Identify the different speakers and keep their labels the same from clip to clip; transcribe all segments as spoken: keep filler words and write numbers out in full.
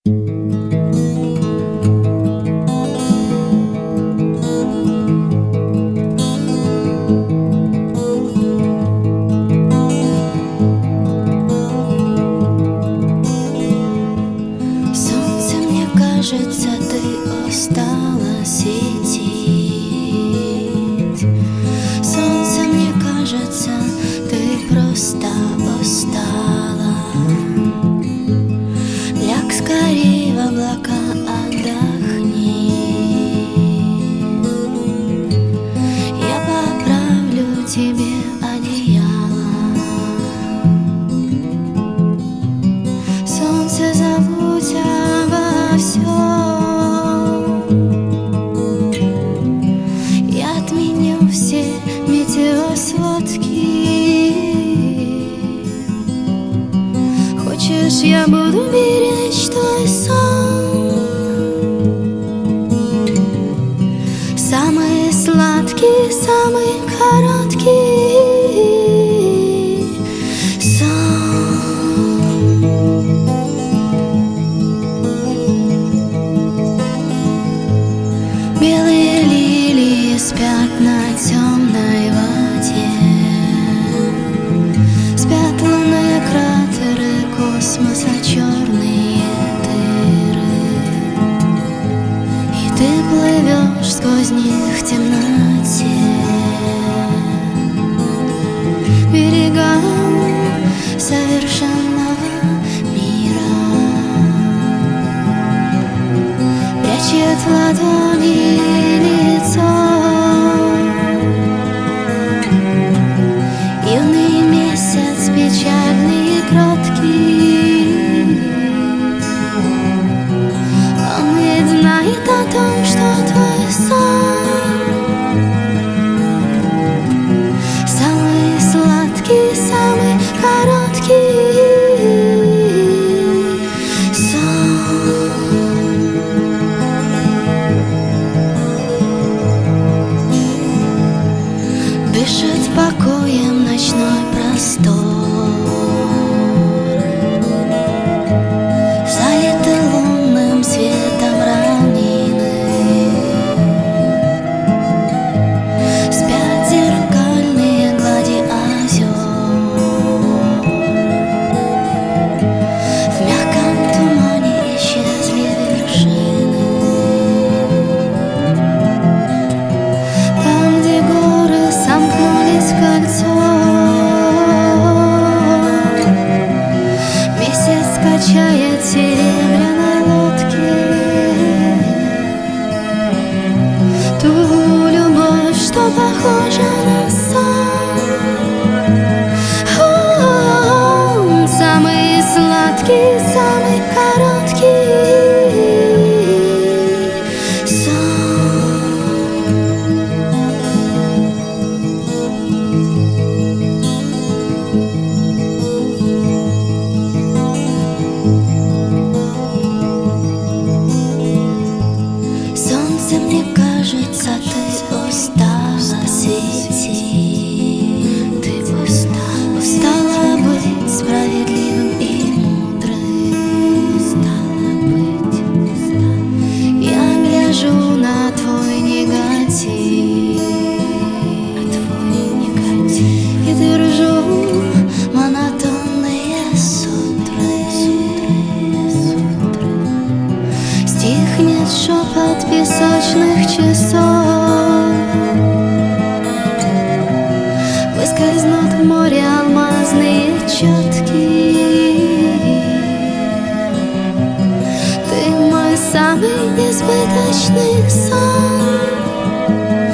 Speaker 1: Кажется, ты устала светить. Солнце, мне кажется, ты просто устала. Ляг скорей в облака, отдохни. Я поправлю тебе одеяло. Солнце, забудь обо всем. Я отменю все метеосводки. Хочешь, я буду беречь твой сон? Самый сладкий, самый короткий сон. Белые лилии спят на темной воде. Спят лунные кратеры космоса, черные дыры. И ты плывешь сквозь них в темноте. Берегам совершенного мира прячет в ладони лицо. Юный месяц, печальный и кроткий, он ведь знает о том, что твой сон самый сладкий, самый короткий сон. Дышит покоем ночной простор, залитый лунным светом равнины. Спят зеркальные глади озер. В мягком тумане исчезли вершины. Там, где горы сомкнулись в кольцо, месяц качает серебряной лодки ту любовь, что похожа на сон. О, самый сладкий, самый короткий сон. Солнце, мне кажется, ты устала светить. Ты устала, устала быть справедливым и мудрым. Устала быть, устала. Я гляжу на твой негатив, на твой негатив, и держу монотонные сутры, сутры. Стихнет шепот песочных часов, выскользнут в море алмазные четки. Ты мой самый несбыточный сон.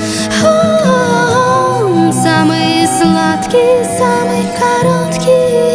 Speaker 1: О, самый сладкий, самый короткий